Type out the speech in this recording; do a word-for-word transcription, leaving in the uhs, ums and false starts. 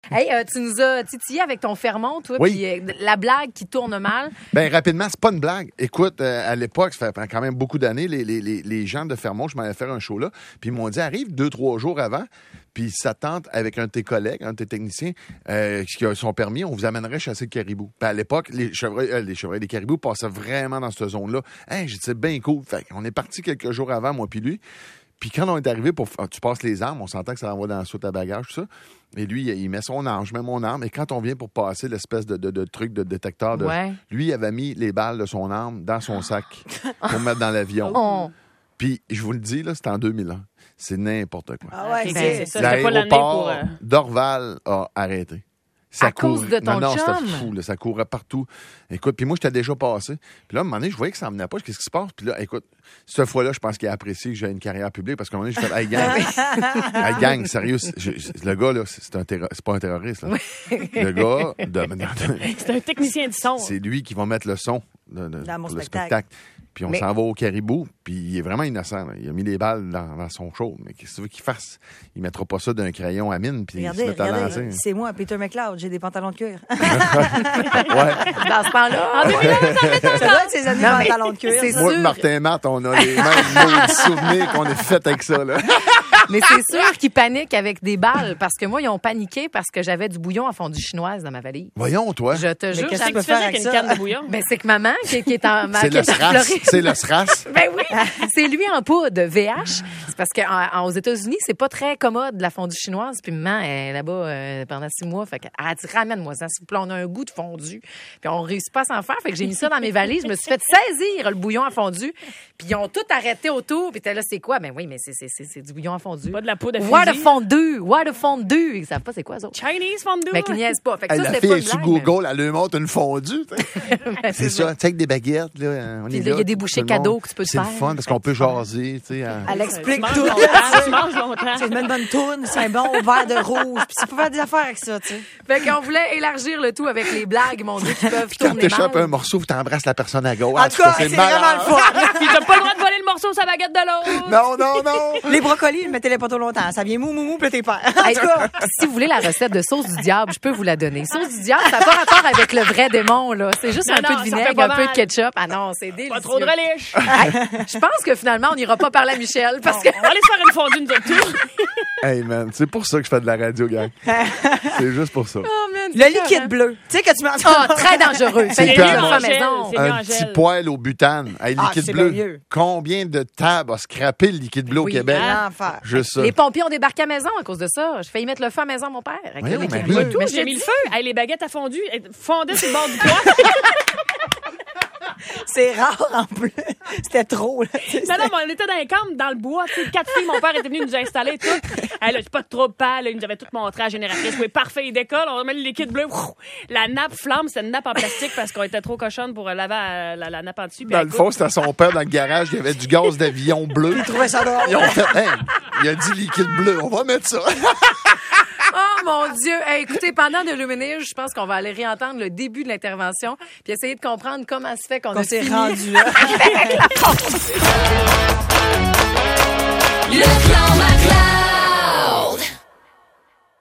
Hey, euh, tu nous as titillé avec ton Fermont, toi, oui. puis euh, la blague qui tourne mal. Ben rapidement, c'est pas une blague. Écoute, euh, à l'époque, ça fait quand même beaucoup d'années, les, les, les, les gens de Fermont, je m'allais faire un show là, puis ils m'ont dit, arrive deux, trois jours avant, puis ça tente avec un de tes collègues, un de tes techniciens, euh, qui a son permis, on vous amènerait chasser le caribou. Puis à l'époque, les chevreuils, euh, les chevreuils, les caribous passaient vraiment dans cette zone-là. Hey, j'ai dit, c'est bien cool. Fait qu'on est parti quelques jours avant, moi puis lui. Puis quand on est arrivé pour... Tu passes les armes, on s'entend que ça envoie dans la soute à bagages, tout ça. Et lui, il met son arme, je mets mon arme. Et quand on vient pour passer l'espèce de, de, de truc de détecteur, de, ouais. lui, il avait mis les balles de son arme dans son sac pour mettre dans l'avion. Oh. Puis, je vous le dis, là, c'était en deux mille un. C'est n'importe quoi. Ah ouais, ben, c'est ça. L'aéroport pour, euh... d'Orval a arrêté. Ça à cause courait. de ton non, non, chum? c'était fou, là, ça courait partout. Écoute, puis moi, j'étais déjà passé. Puis là, à un moment donné, je voyais que ça m'en venait pas. Qu'est-ce qui se passe? Puis là, écoute, cette fois-là, je pense qu'il a apprécié que j'ai une carrière publique parce qu'à un moment donné, j'ai fait, hey, gang, hey, gang, sérieux, je, je, le gars, là, c'est, un terro- c'est pas un terroriste, là. Le gars, de, de, de, c'est un technicien du son. C'est lui qui va mettre le son de, de, dans mon pour le spectacle. spectacle. Puis on mais... s'en va au caribou, puis il est vraiment innocent. Là. Il a mis des balles dans, dans son show. Mais qu'est-ce que tu veux qu'il fasse? Il mettra pas ça d'un crayon à mine, puis il se Regardez, met à lancer. regardez, c'est moi, Peter McLeod, j'ai des pantalons de cuir. Ouais. Dans ce temps-là. Ah, Ouais. Ça doit être ces années Non, mais pantalons de cuir. c'est ça. Moi sûr. et Martin Matt, on a les mêmes mots souvenirs qu'on est fait avec ça. Là. Mais c'est sûr qu'ils paniquent avec des balles parce que moi, ils ont paniqué parce que j'avais du bouillon à fondue chinoise dans ma valise. Voyons, toi. Je te jure. qu'est-ce j'avais- que tu peux Tu faire faisais avec avec une ça? canne de bouillon. Ben, c'est que maman, qui, qui est en, ma, C'est qui le est en SRAS. Floride. C'est le SRAS. Ben oui, c'est lui en poudre, V H. C'est parce qu'aux États-Unis, c'est pas très commode la fondue chinoise. Puis maman est là-bas euh, pendant six mois. Fait qu'elle a dit, ramène-moi ça, s'il vous plaît, on a un goût de fondue. Puis on réussit pas à s'en faire. Fait que j'ai mis ça dans mes valises. Je me suis fait saisir le bouillon à fondue. Puis ils ont tout arrêté autour. Puis t'es là, c'est quoi? Ben oui, mais c'est, c'est, c'est, c'est du bouillon à fondue. Pas de la poudre à What a fusil. fondue! What a fondue! Ils savent pas c'est quoi, ça. Chinese fondue. Mais qu'ils niaisent pas. Fait que Hey, ça, la c'est fille pas est une sur blague, Google, elle lui montre une fondue. mais- C'est ça, tu sais, avec des baguettes. Là, on Puis est là, il y a là, des tout bouchées le monde. cadeaux que tu peux te C'est le faire. fun parce qu'on peut jaser. Tu sais, à- Elle Tu explique manges tout. longtemps. Tu manges longtemps. C'est une bonne bonne toune, c'est un bon verre de rouge. Puis tu peux faire des affaires avec ça, tu sais. Fait qu'on voulait élargir le tout avec les blagues, mon Dieu, qui peuvent Quand tourner t'échappes mal. un morceau, tu embrasses la personne à gauche. En tout cas, c'est vraiment le fun. Puis t'as pas le droit de voler le morceau sur la baguette de l'autre. Non, non, non. Les brocolis, mettez-les pas trop longtemps. Ça vient mou, mou, mou, puis t'es père. En Hey, tout cas, si vous voulez la recette de sauce du diable, je peux vous la donner. Sauce du diable, ça n'a pas rapport avec le vrai démon, là. C'est juste Non, un non, peu de ça fait vinaigre, pas un peu de mal. ketchup. Ah non, c'est délicieux. Pas trop de relish. Hey, je pense que finalement, on n'ira pas parler à Michel parce que... On va aller se faire une fondue, nous autres tous. Hey, man, c'est pour ça que je fais de la radio, gang. C'est juste pour ça. Oh, man, le c'est liquide écœurant. bleu. Tu sais que tu mets Ah, très dangereux. C'est Faites quand mieux même- à la C'est maison. C'est mieux en Un petit gel. poêle au butane. Hey, Ah, liquide c'est bleu. bien mieux. Combien de tables a scrappé le liquide bleu Oui, au Québec? hein? L'enfer. Juste ça. Les pompiers ont débarqué à la maison à cause de ça. Je failli mettre le feu à la maison à mon père. Avec Voyons, le liquide mais bleu. oui. Mais J'ai j'ai mis mis le feu. Hey, les baguettes à fondu elles fondaient sur le bord du poêle. C'est rare en plus. C'était trop, là. Non, non, mais on était dans les camps, dans le bois. Tu sais, quatre filles, mon père était venu nous installer tout. Elle a pas de trouble, pas. Il nous avait tout montré à la génératrice. Oui, parfait, il décolle. On remet le liquide bleu. La nappe flamme. C'était une nappe en plastique parce qu'on était trop cochonne pour laver la, la, la nappe en dessus. Puis Dans elle le coûte- fond, c'était son père dans le garage. Il y avait du gaz d'avion bleu. Je trouvais ça drôle. Ils ont fait, hey, il a dit liquide bleu. On va mettre ça. Oh mon Dieu! Hey, écoutez, pendant de Luminige, je pense qu'on va aller réentendre le début de l'intervention puis essayer de comprendre comment se fait qu'on, Qu'on a s'est fini rendu là. avec la pause. Le clan Macla.